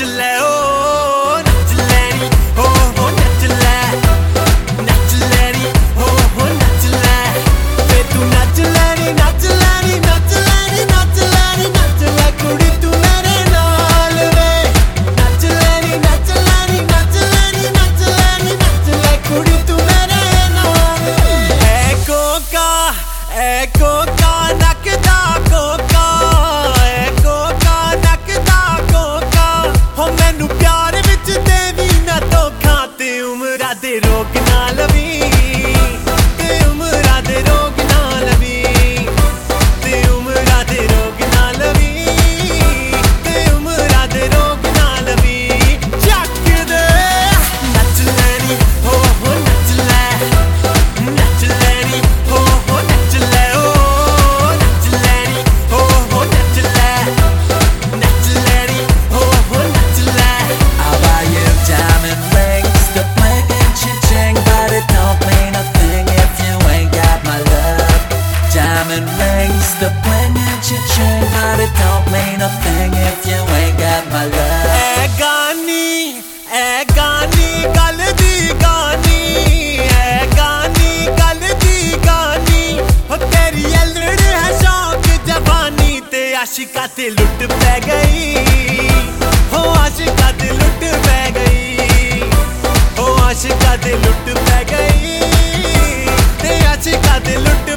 ले ओ नच लैनी हो नच ले नच लैनी हो नच ले वे तू नच लैनी नच लैनी नच लैनी नच लैनी नच ले कुड़ी तू मेरे नाल वे नच लैनी नच लैनी नच लैनी नच लैनी नच ले कुड़ी तू मेरे नाल ए कोका नकदा कोका दे रोग ना लवी ते उमरा दे रोग ना लवी ते उमरा दे रोग ना लवी ते उमरा दे रोग ना लवी चक दे नच लैनी हो नच ले नच लैनी हो नच ले ओ नच लैनी हो नच ले नच लैनी हो नच ले I buy you diamond rings to play but it don't mean a thing if you ain't got my love. Diamond rings, the bling and cha-ching, but it don't mean a thing if you ain't got my love. Eh gani, gal di gani, gal di gani. Oh teri yellad hai shauk jawani, te aashika te lut pe gayi. Oh aashika te lut pe gayi. Ashika दे लुट पै गई ते आशिका दे लुट